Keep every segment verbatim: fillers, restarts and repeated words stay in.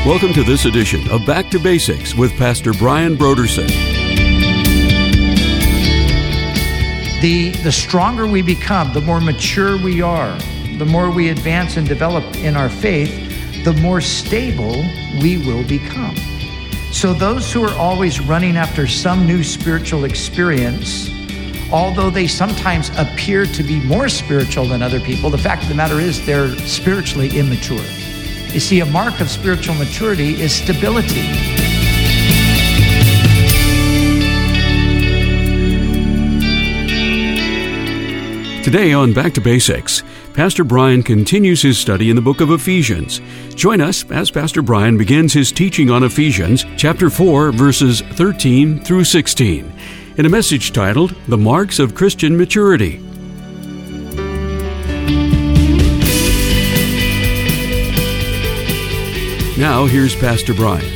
Welcome to this edition of Back to Basics with Pastor Brian Brodersen. The, the stronger we become, the more mature we are, the more we advance and develop in our faith, the more stable we will become. So those who are always running after some new spiritual experience, although they sometimes appear to be more spiritual than other people, the fact of the matter is they're spiritually immature. You see, a mark of spiritual maturity is stability. Today on Back to Basics, Pastor Brian continues his study in the book of Ephesians. Join us as Pastor Brian begins his teaching on Ephesians, chapter four, verses thirteen through sixteen, in a message titled, The Marks of Christian Maturity. Now, here's Pastor Brian.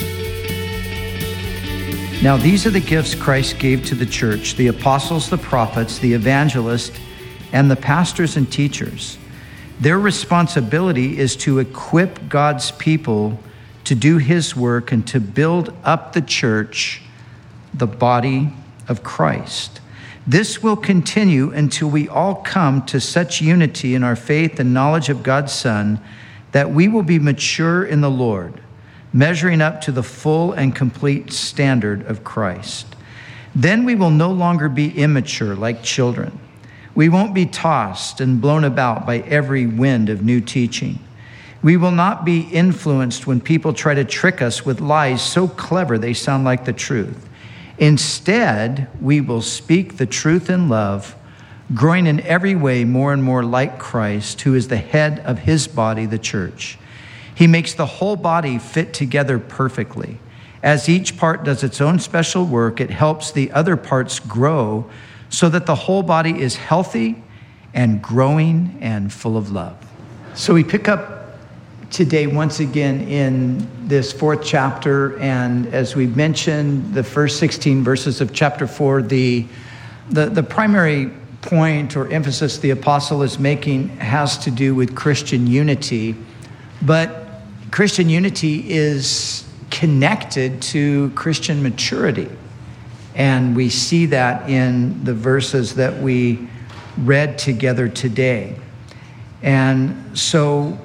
Now, these are the gifts Christ gave to the church, the apostles, the prophets, the evangelists, and the pastors and teachers. Their responsibility is to equip God's people to do his work and to build up the church, the body of Christ. This will continue until we all come to such unity in our faith and knowledge of God's Son that we will be mature in the Lord, measuring up to the full and complete standard of Christ. Then we will no longer be immature like children. We won't be tossed and blown about by every wind of new teaching. We will not be influenced when people try to trick us with lies so clever they sound like the truth. Instead, we will speak the truth in love, growing in every way more and more like Christ, who is the head of his body, the church. He makes the whole body fit together perfectly. As each part does its own special work, it helps the other parts grow so that the whole body is healthy and growing and full of love. So we pick up today once again in this fourth chapter, and as we mentioned, the first sixteen verses of chapter four, the, the, the primary point or emphasis the apostle is making has to do with Christian unity, but Christian unity is connected to Christian maturity. And we see that in the verses that we read together today. And so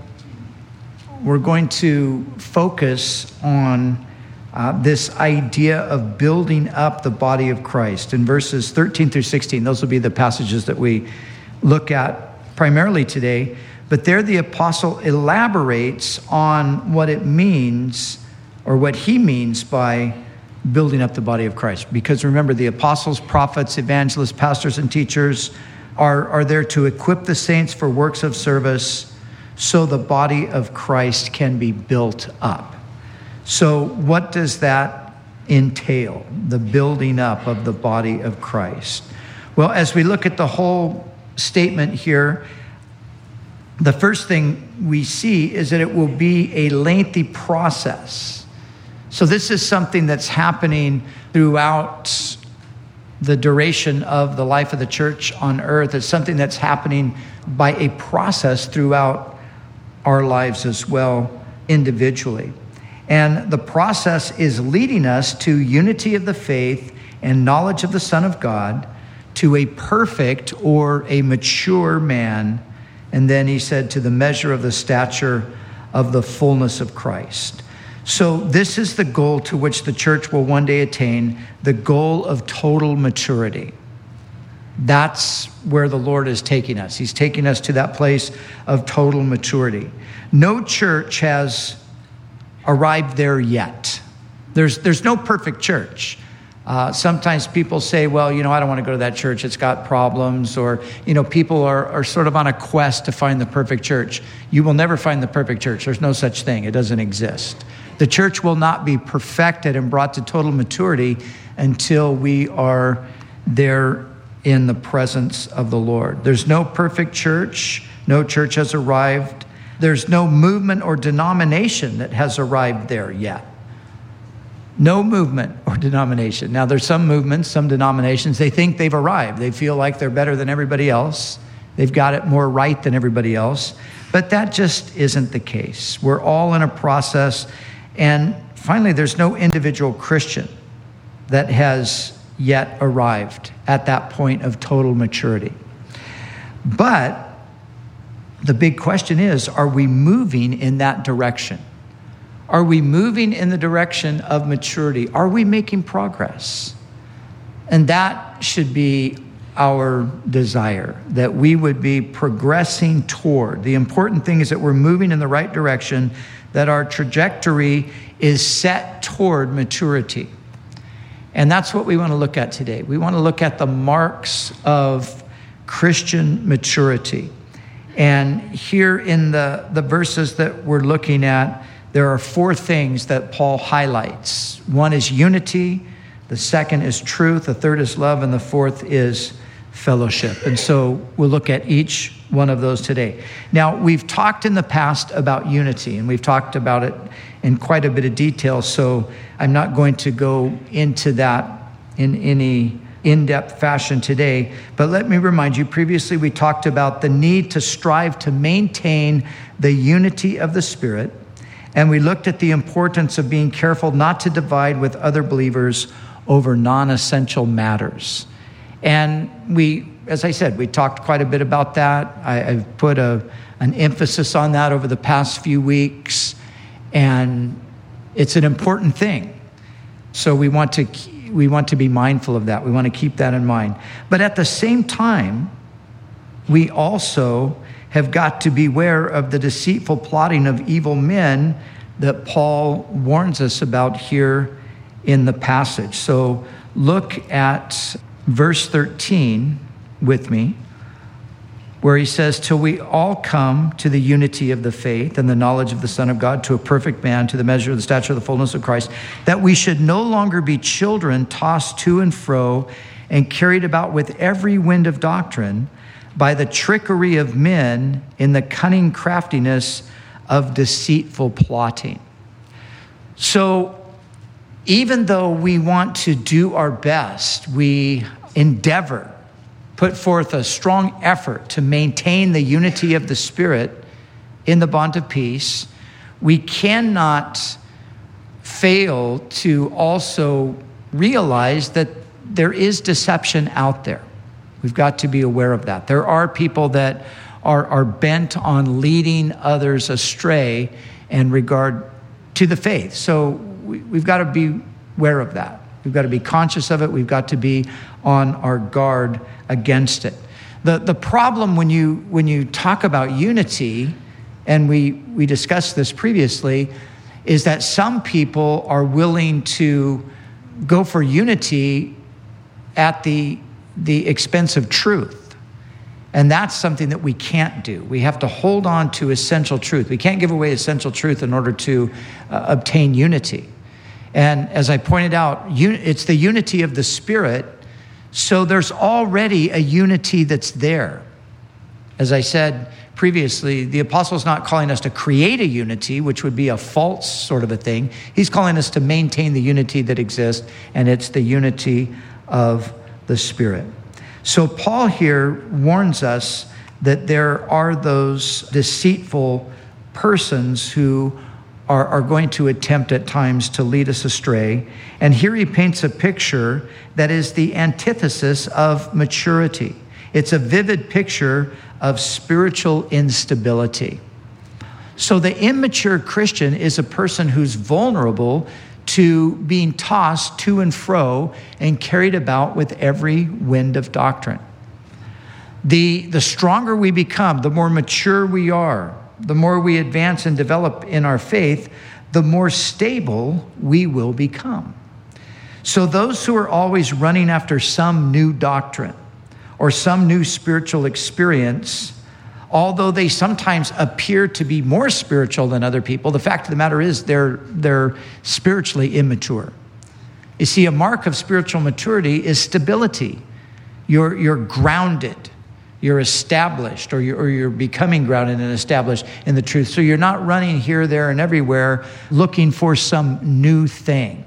we're going to focus on uh, this idea of building up the body of Christ. In verses thirteen through sixteen, those will be the passages that we look at primarily today. But there the apostle elaborates on what it means, or what he means by building up the body of Christ. Because remember, the apostles, prophets, evangelists, pastors, and teachers are, are there to equip the saints for works of service so the body of Christ can be built up. So what does that entail, the building up of the body of Christ? Well, as we look at the whole statement here, the first thing we see is that it will be a lengthy process. So this is something that's happening throughout the duration of the life of the church on earth. It's something that's happening by a process throughout our lives as well, individually. And the process is leading us to unity of the faith and knowledge of the Son of God, to a perfect or a mature man. And then he said, to the measure of the stature of the fullness of Christ. So this is the goal to which the church will one day attain, the goal of total maturity. That's where the Lord is taking us. He's taking us to that place of total maturity. No church has arrived there yet. There's, there's no perfect church. Uh, sometimes people say, well, you know, I don't want to go to that church. It's got problems. Or, you know, people are, are sort of on a quest to find the perfect church. You will never find the perfect church. There's no such thing. It doesn't exist. The church will not be perfected and brought to total maturity until we are there in the presence of the Lord. There's no perfect church. No church has arrived. There's no movement or denomination that has arrived there yet. No movement or denomination. Now, there's some movements, some denominations, they think they've arrived. They feel like they're better than everybody else. They've got it more right than everybody else. But that just isn't the case. We're all in a process, And finally, there's no individual Christian that has yet arrived at that point of total maturity. But the big question is, are we moving in that direction? Are we moving in the direction of maturity? Are we making progress? And that should be our desire, that we would be progressing toward. The important thing is that we're moving in the right direction, that our trajectory is set toward maturity. And that's what we want to look at today. We want to look at the marks of Christian maturity. And here in the, the verses that we're looking at, there are four things that Paul highlights. One is unity, the second is truth, the third is love, and the fourth is fellowship. And so we'll look at each one of those today. Now, we've talked in the past about unity, and we've talked about it in quite a bit of detail, so I'm not going to go into that in any in-depth fashion today. But let me remind you, previously we talked about the need to strive to maintain the unity of the Spirit, and we looked at the importance of being careful not to divide with other believers over non-essential matters. And we, as I said, we talked quite a bit about that. I, I've put a, an emphasis on that over the past few weeks, and it's an important thing. So we want to we want to be mindful of that. We want to keep that in mind. But at the same time, we also have got to beware of the deceitful plotting of evil men that Paul warns us about here in the passage. So look at verse thirteen with me, where he says, till we all come to the unity of the faith and the knowledge of the Son of God, to a perfect man, to the measure of the stature of the fullness of Christ, that we should no longer be children tossed to and fro and carried about with every wind of doctrine by the trickery of men in the cunning craftiness of deceitful plotting. So even though we want to do our best, we endeavor, put forth a strong effort to maintain the unity of the Spirit in the bond of peace, we cannot fail to also realize that there is deception out there. We've got to be aware of that. There are people that are, are bent on leading others astray in regard to the faith. So we, we've got to be aware of that. We've got to be conscious of it. We've got to be on our guard against it. The, the problem when you when you talk about unity, and we, we discussed this previously, is that some people are willing to go for unity at the, the expense of truth. And that's something that we can't do. We have to hold on to essential truth. We can't give away essential truth in order to uh, obtain unity. And as I pointed out, it's the unity of the Spirit, so there's already a unity that's there. As I said previously, the apostle's not calling us to create a unity, which would be a false sort of a thing. He's calling us to maintain the unity that exists, and it's the unity of the Spirit. So Paul here warns us that there are those deceitful persons who Are, are going to attempt at times to lead us astray. And here he paints a picture that is the antithesis of maturity. It's a vivid picture of spiritual instability. So the immature Christian is a person who's vulnerable to being tossed to and fro and carried about with every wind of doctrine. The, the stronger we become, the more mature we are, the more we advance and develop in our faith, the more stable we will become. So those who are always running after some new doctrine or some new spiritual experience, although they sometimes appear to be more spiritual than other people, the fact of the matter is they're, they're spiritually immature. You see, a mark of spiritual maturity is stability. You're, you're grounded. You're established, or you're, or you're becoming grounded and established in the truth. So you're not running here, there, and everywhere looking for some new thing,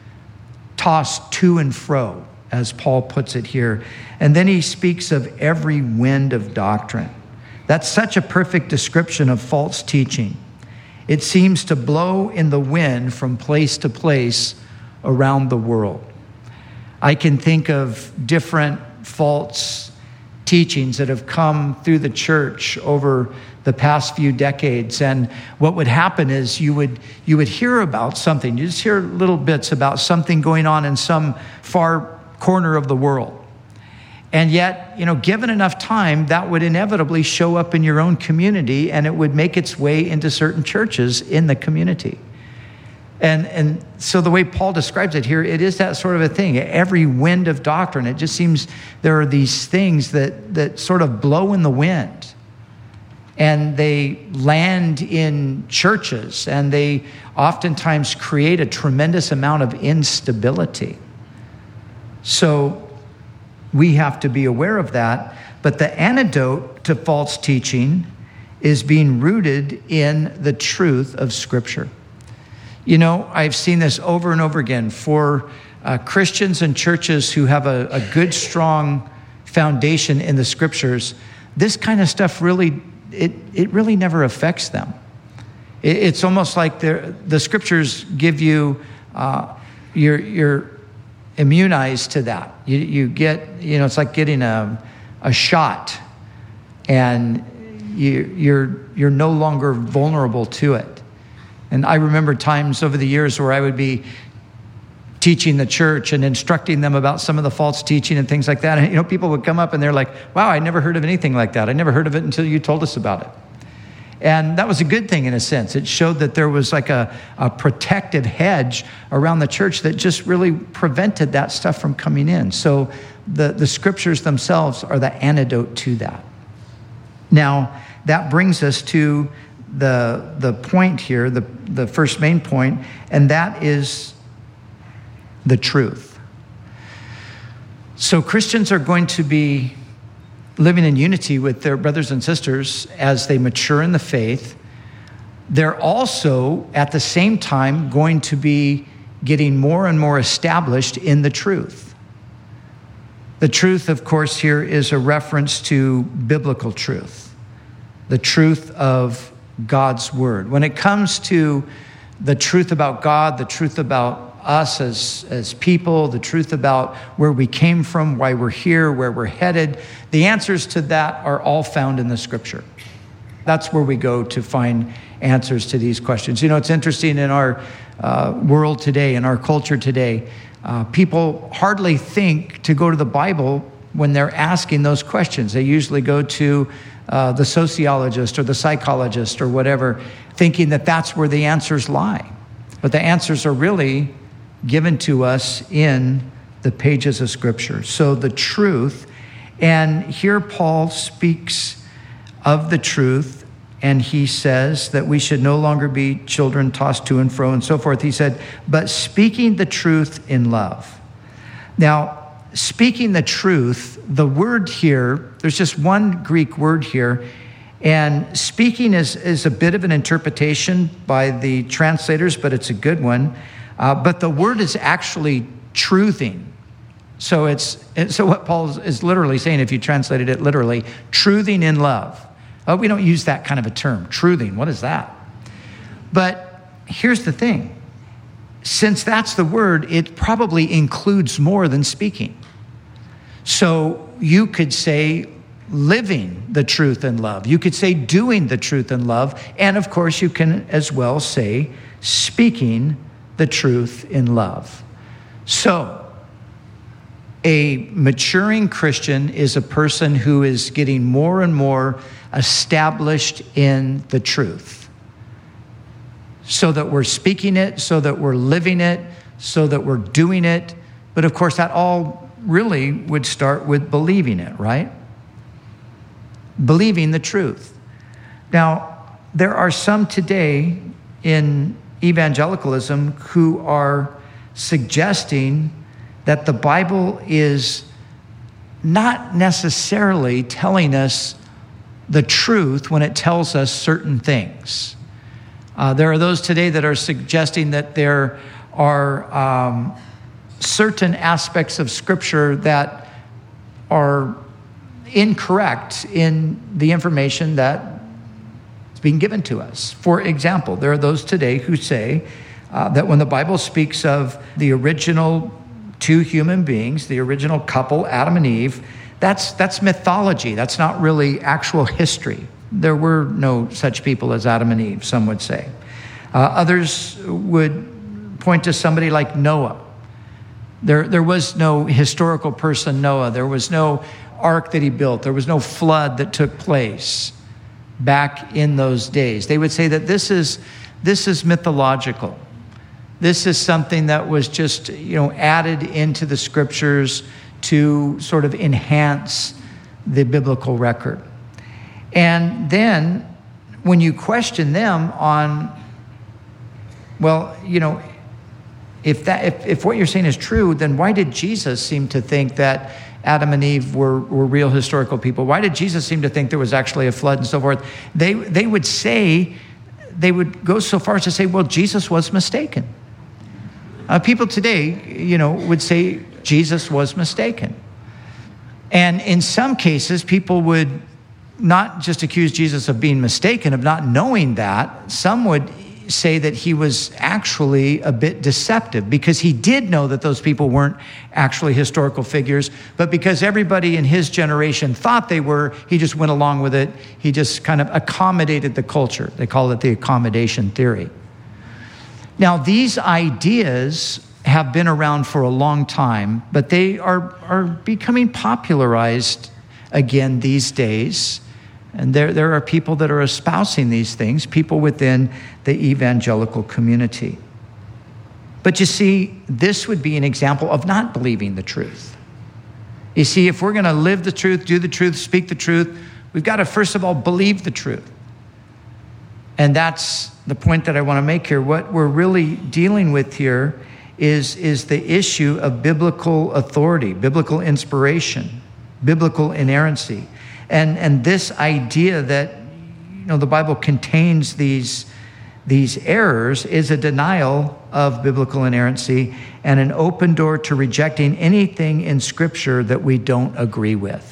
tossed to and fro, as Paul puts it here. And then he speaks of every wind of doctrine. That's such a perfect description of false teaching. It seems to blow in the wind from place to place around the world. I can think of different false teachings that have come through the church over the past few decades. And what would happen is you would you would hear about something. You just hear little bits about something going on in some far corner of the world. And yet, you know, given enough time, that would inevitably show up in your own community, and it would make its way into certain churches in the community. And and so the way Paul describes it here, it is that sort of a thing. Every wind of doctrine, it just seems there are these things that that sort of blow in the wind. And they land in churches, and they oftentimes create a tremendous amount of instability. So we have to be aware of that. But the antidote to false teaching is being rooted in the truth of Scripture. You know, I've seen this over and over again for uh, Christians and churches who have a, a good, strong foundation in the Scriptures. This kind of stuff really It it really never affects them. It, it's almost like the Scriptures give you, uh, you're, you're immunized to that. You, you get, you know, it's like getting a, a shot, and you, you're you're no longer vulnerable to it. And I remember times over the years where I would be teaching the church and instructing them about some of the false teaching and things like that. And, you know, people would come up and they're like, wow, I never heard of anything like that. I never heard of it until you told us about it. And that was a good thing in a sense. It showed that there was like a, a protective hedge around the church that just really prevented that stuff from coming in. So the, the Scriptures themselves are the antidote to that. Now, that brings us to the, the point here, the, the first main point, and that is the truth. So Christians are going to be living in unity with their brothers and sisters as they mature in the faith. They're also, at the same time, going to be getting more and more established in the truth. The truth, of course, here is a reference to biblical truth, the truth of God's word. When it comes to the truth about God, the truth about us as, as people, the truth about where we came from, why we're here, where we're headed, the answers to that are all found in the Scripture. That's where we go to find answers to these questions. You know, it's interesting in our uh, world today, in our culture today, uh, people hardly think to go to the Bible when they're asking those questions. They usually go to uh, the sociologist or the psychologist or whatever, thinking that that's where the answers lie. But the answers are really given to us in the pages of Scripture. So the truth, and here Paul speaks of the truth, and he says that we should no longer be children tossed to and fro and so forth. He said, but speaking the truth in love. Now, speaking the truth, the word here, there's just one Greek word here, and speaking is, is a bit of an interpretation by the translators, but it's a good one. Uh, but the word is actually truthing. So it's so what Paul is literally saying, if you translated it literally, truthing in love. Oh, we don't use that kind of a term, truthing. What is that? But here's the thing. Since that's the word, it probably includes more than speaking. So you could say living the truth in love. You could say doing the truth in love. And of course, you can as well say speaking the truth in love. So, a maturing Christian is a person who is getting more and more established in the truth, so that we're speaking it, so that we're living it, so that we're doing it. But of course, that all really would start with believing it, right? Believing the truth. Now, there are some today in evangelicalism who are suggesting that the Bible is not necessarily telling us the truth when it tells us certain things. Uh, there are those today that are suggesting that there are um, certain aspects of Scripture that are incorrect in the information that It's being given to us. For example, there are those today who say uh, that when the Bible speaks of the original two human beings, the original couple, Adam and Eve, that's that's mythology. That's not really actual history. There were no such people as Adam and Eve, some would say. Uh, others would point to somebody like Noah. There, there was no historical person, Noah. There was no ark that he built. There was no flood that took place back in those days. They would say that this is this is mythological. This is something that was just, you know, added into the scriptures to sort of enhance the biblical record. And then when you question them on, well, you know, if that if, if what you're saying is true, then why did Jesus seem to think that Adam and Eve were, were real historical people? Why did Jesus seem to think there was actually a flood and so forth? They they would say, they would go so far as to say, well, Jesus was mistaken. Uh, people today, you know, would say Jesus was mistaken. And in some cases, people would not just accuse Jesus of being mistaken, of not knowing that. Some would say that he was actually a bit deceptive because he did know that those people weren't actually historical figures, but because everybody in his generation thought they were, he just went along with it. He just kind of accommodated the culture. They call it the accommodation theory. Now, these ideas have been around for a long time, but they are, are becoming popularized again these days. And there, there are people that are espousing these things, people within the evangelical community. But you see, this would be an example of not believing the truth. You see, if we're going to live the truth, do the truth, speak the truth, we've got to first of all believe the truth. And that's the point that I want to make here. What we're really dealing with here is, is the issue of biblical authority, biblical inspiration, biblical inerrancy. And, and this idea that, you know, the Bible contains these, these errors is a denial of biblical inerrancy and an open door to rejecting anything in Scripture that we don't agree with.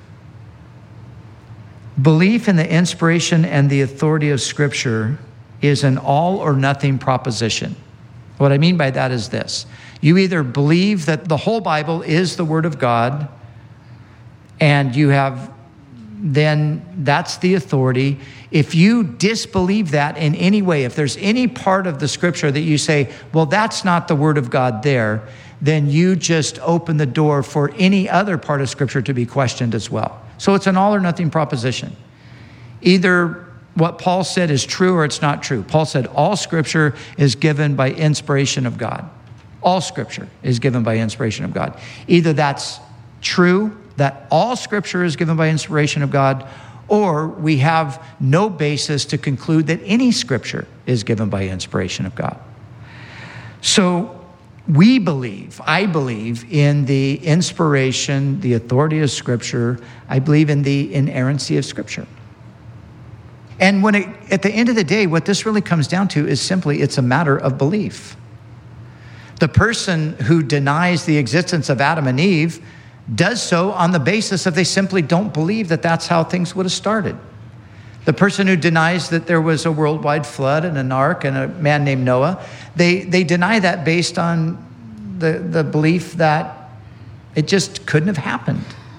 Belief in the inspiration and the authority of Scripture is an all or nothing proposition. What I mean by that is this. You either believe that the whole Bible is the Word of God, and you have, then that's the authority. If you disbelieve that in any way, if there's any part of the Scripture that you say, well, that's not the Word of God there, then you just open the door for any other part of Scripture to be questioned as well. So it's an all or nothing proposition. Either what Paul said is true or it's not true. Paul said all Scripture is given by inspiration of God. All Scripture is given by inspiration of God. Either that's true, that all Scripture is given by inspiration of God, or we have no basis to conclude that any Scripture is given by inspiration of God. So we believe, I believe in the inspiration, the authority of Scripture. I believe in the inerrancy of Scripture. And when it, at the end of the day, what this really comes down to is simply it's a matter of belief. The person who denies the existence of Adam and Eve does so on the basis of they simply don't believe that that's how things would have started. The person who denies that there was a worldwide flood and an ark and a man named Noah, they, they deny that based on the, the belief that it just couldn't have happened.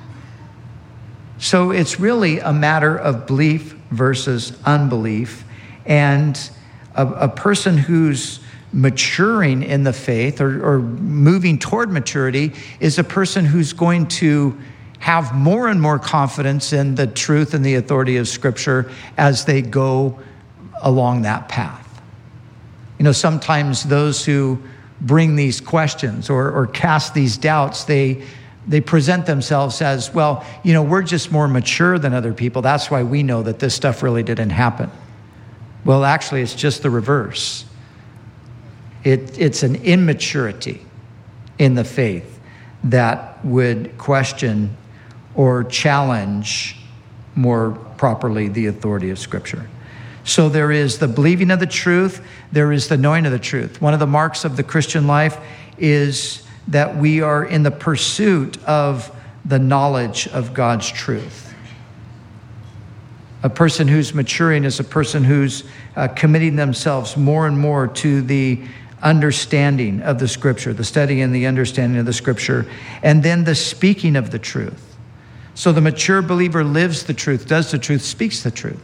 So it's really a matter of belief versus unbelief. And a, a person who's maturing in the faith or, or moving toward maturity is a person who's going to have more and more confidence in the truth and the authority of Scripture as they go along that path. You know, sometimes those who bring these questions or, or cast these doubts, they they present themselves as, well, you know, we're just more mature than other people. That's why we know that this stuff really didn't happen. Well, actually, it's just the reverse. It, it's an immaturity in the faith that would question or challenge more properly the authority of Scripture. So there is the believing of the truth, there is the knowing of the truth. One of the marks of the Christian life is that we are in the pursuit of the knowledge of God's truth. A person who's maturing is a person who's uh, committing themselves more and more to the understanding of the Scripture, the study and the understanding of the Scripture, and then the speaking of the truth. So the mature believer lives the truth, does the truth, speaks the truth.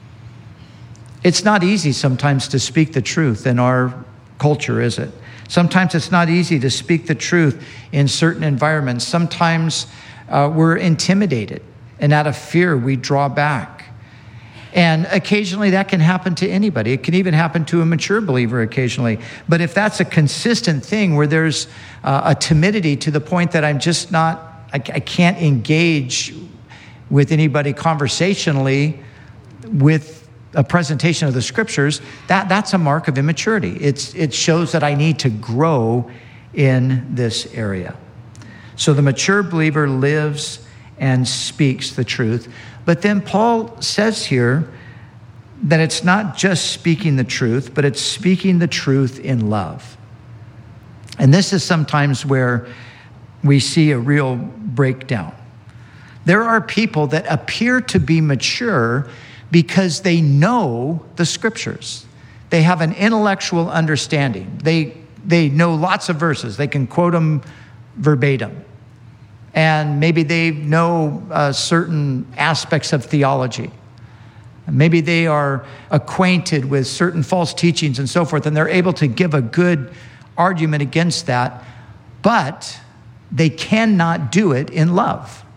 It's not easy sometimes to speak the truth in our culture, is it? Sometimes it's not easy to speak the truth in certain environments. Sometimes uh, we're intimidated, and out of fear, we draw back. And occasionally that can happen to anybody. It can even happen to a mature believer occasionally. But if that's a consistent thing where there's uh, a timidity to the point that I'm just not, I, I can't engage with anybody conversationally with a presentation of the Scriptures, that, that's a mark of immaturity. It's, it shows that I need to grow in this area. So the mature believer lives and speaks the truth. But then Paul says here that it's not just speaking the truth, but it's speaking the truth in love. And this is sometimes where we see a real breakdown. There are people that appear to be mature because they know the Scriptures. They have an intellectual understanding. They, they know lots of verses. They can quote them verbatim. And maybe they know uh, certain aspects of theology. Maybe they are acquainted with certain false teachings and so forth, and they're able to give a good argument against that, but they cannot do it in love.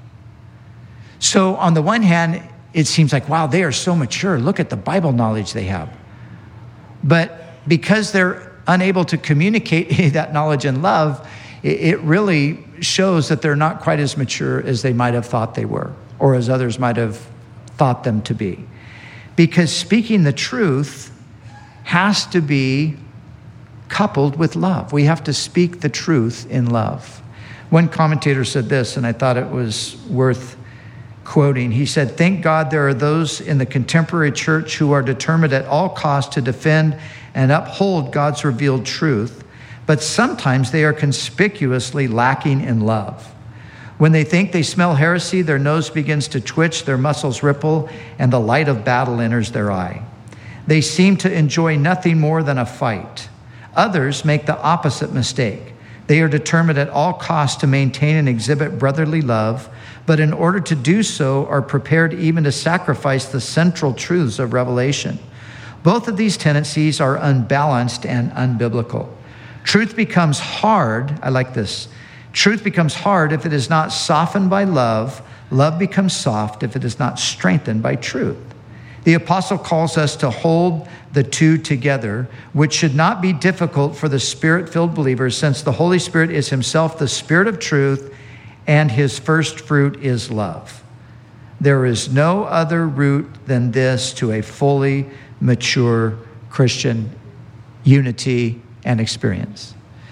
So on the one hand, it seems like, wow, they are so mature. Look at the Bible knowledge they have. But because they're unable to communicate that knowledge in love, it really shows that they're not quite as mature as they might have thought they were, or as others might have thought them to be. Because speaking the truth has to be coupled with love. We have to speak the truth in love. One commentator said this, and I thought it was worth quoting. He said, "Thank God there are those in the contemporary church who are determined at all costs to defend and uphold God's revealed truth, but sometimes they are conspicuously lacking in love. When they think they smell heresy, their nose begins to twitch, their muscles ripple, and the light of battle enters their eye. They seem to enjoy nothing more than a fight. Others make the opposite mistake. They are determined at all costs to maintain and exhibit brotherly love, but in order to do so are prepared even to sacrifice the central truths of revelation. Both of these tendencies are unbalanced and unbiblical. Truth becomes hard, I like this, truth becomes hard if it is not softened by love. Love becomes soft if it is not strengthened by truth. The apostle calls us to hold the two together, which should not be difficult for the Spirit-filled believers, since the Holy Spirit is himself the Spirit of truth, and his first fruit is love. There is no other route than this to a fully mature Christian unity and experience."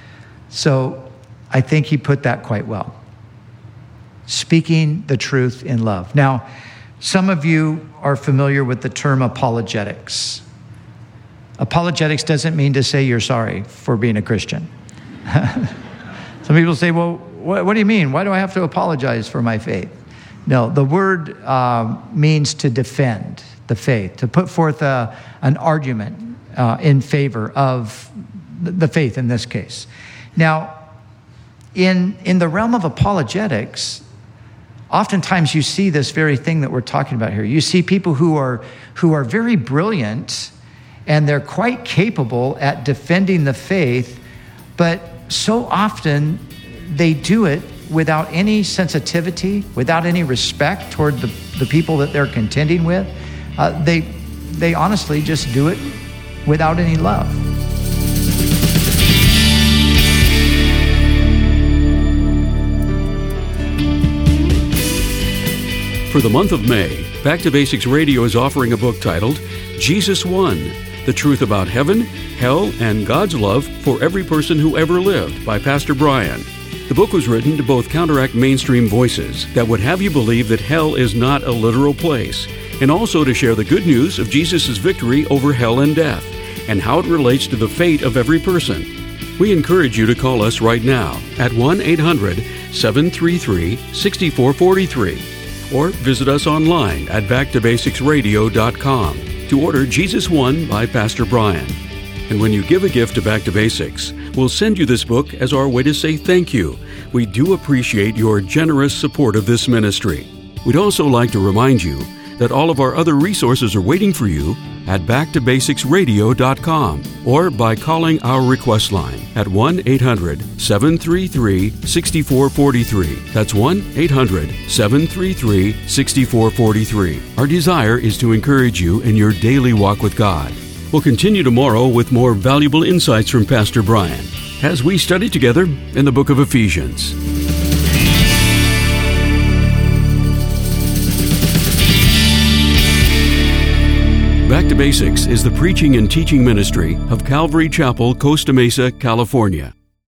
So I think he put that quite well. Speaking the truth in love. Now, some of you are familiar with the term apologetics. Apologetics doesn't mean to say you're sorry for being a Christian. Some people say, well, what, what do you mean? Why do I have to apologize for my faith? No, the word uh, means to defend the faith, to put forth a, an argument uh, in favor of the faith in this case. Now, in, in the realm of apologetics, oftentimes you see this very thing that we're talking about here. You see people who are, who are very brilliant, and they're quite capable at defending the faith, but so often they do it without any sensitivity, without any respect toward the, the people that they're contending with. Uh, they, they honestly just do it without any love. For the month of May, Back to Basics Radio is offering a book titled Jesus Won, The Truth About Heaven, Hell, and God's Love for Every Person Who Ever Lived by Pastor Brian. The book was written to both counteract mainstream voices that would have you believe that hell is not a literal place, and also to share the good news of Jesus' victory over hell and death, and how it relates to the fate of every person. We encourage you to call us right now at one eight hundred seven three three six four four three. or visit us online at back to basics radio dot com to order Jesus One by Pastor Brian. And when you give a gift to Back to Basics, we'll send you this book as our way to say thank you. We do appreciate your generous support of this ministry. We'd also like to remind you that all of our other resources are waiting for you at back to basics radio dot com or by calling our request line at one eight hundred seven three three six four four three. That's one eight hundred seven three three six four four three. Our desire is to encourage you in your daily walk with God. We'll continue tomorrow with more valuable insights from Pastor Brian as we study together in the book of Ephesians. Back to Basics is the preaching and teaching ministry of Calvary Chapel, Costa Mesa, California.